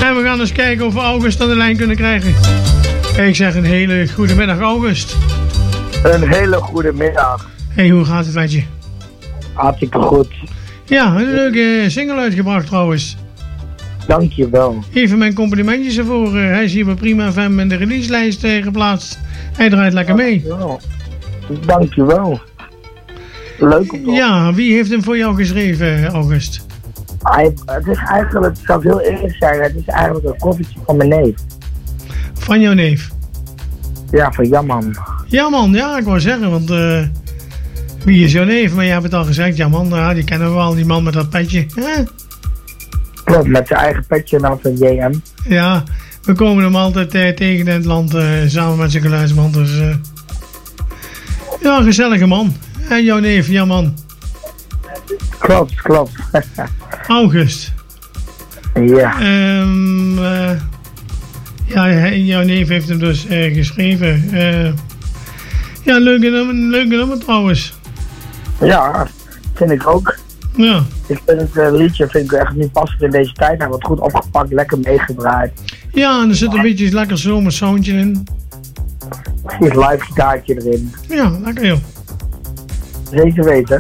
En we gaan eens kijken of we August aan de lijn kunnen krijgen. Ik zeg een hele goede middag, August. Een hele goede middag. Hey, hoe gaat het met je? Hartstikke goed. Ja, een leuke single uitgebracht trouwens. Dankjewel. Even mijn complimentjes ervoor. Hij is hier bij Prima FM in de releaselijst geplaatst. Hij draait lekker mee. Dankjewel. Leuk om te horen. Ja, wie heeft hem voor jou geschreven, August? Het is eigenlijk, ik zou heel eerlijk zijn, het is eigenlijk een koffertje van mijn neef. Van jouw neef? Ja, van Jamman. Jamman, ja, ik wou zeggen, want wie is jouw neef? Maar je hebt het al gezegd, Jamman, die kennen we wel, die man met dat petje. Klopt, met zijn eigen petje dan van JM. Ja, we komen hem altijd tegen in het land, samen met zijn geluidsman, dus ja, gezellige man. En jouw neef, Jamman. Klopt. August. Ja. Ja, jouw neef heeft hem dus geschreven. Ja, leuke nummer trouwens. Ja, vind ik ook. Ja. Ik vind het liedje echt niet passend in deze tijd. Hij wordt goed opgepakt, lekker meegedraaid. Ja, en er zit een beetje lekker zomers soundje in. Precies, live gitaartje erin. Ja, lekker joh. Zeker weten.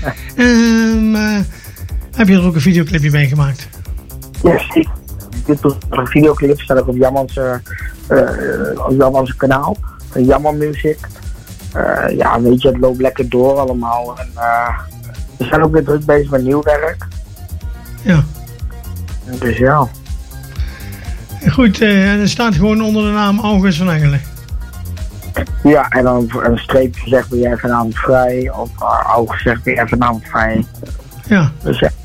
Heb je er ook een videoclipje mee gemaakt? Ja, zeker. Een videoclip staat ook op Jamman's kanaal. Jamman Music. Ja, weet je, het loopt lekker door allemaal. En, we zijn ook weer druk bezig met nieuw werk. Ja. Dus ja. Goed, en het staat gewoon onder de naam August van Engelen. Ja, en dan een streepje zegt ben jij vanavond vrij. Of August zegt ben jij vanavond vrij. Ja. Dus ja,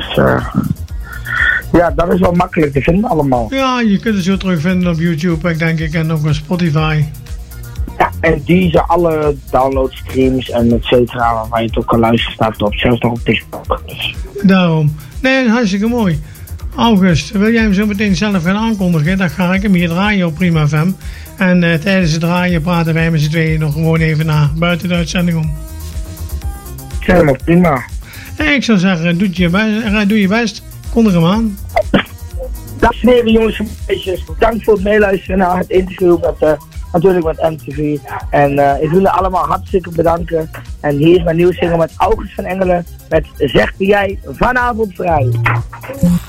dat is wel makkelijk te vinden allemaal. Ja, je kunt het zo terugvinden op YouTube, denk ik, en ook op Spotify. Ja, en die zijn alle downloadstreams en et cetera, waar je het ook kan luisteren, staat op. Zelfs nog op TikTok. Dus. Daarom. Nee, hartstikke mooi. August, wil jij hem zo meteen zelf gaan aankondigen? Dan ga ik hem hier draaien op Prima FM. En tijdens het draaien praten wij met z'n tweeën nog gewoon even na, buiten de uitzending om. Helemaal prima. Ik zou zeggen, doe je best. Kondig hem aan. Dames en heren, jongens en meisjes, bedankt voor het meeluisteren naar het interview met, natuurlijk met MTV. En ik wil jullie allemaal hartstikke bedanken. En hier is mijn nieuwe single met August van Engelen met Zeg jij vanavond vrij.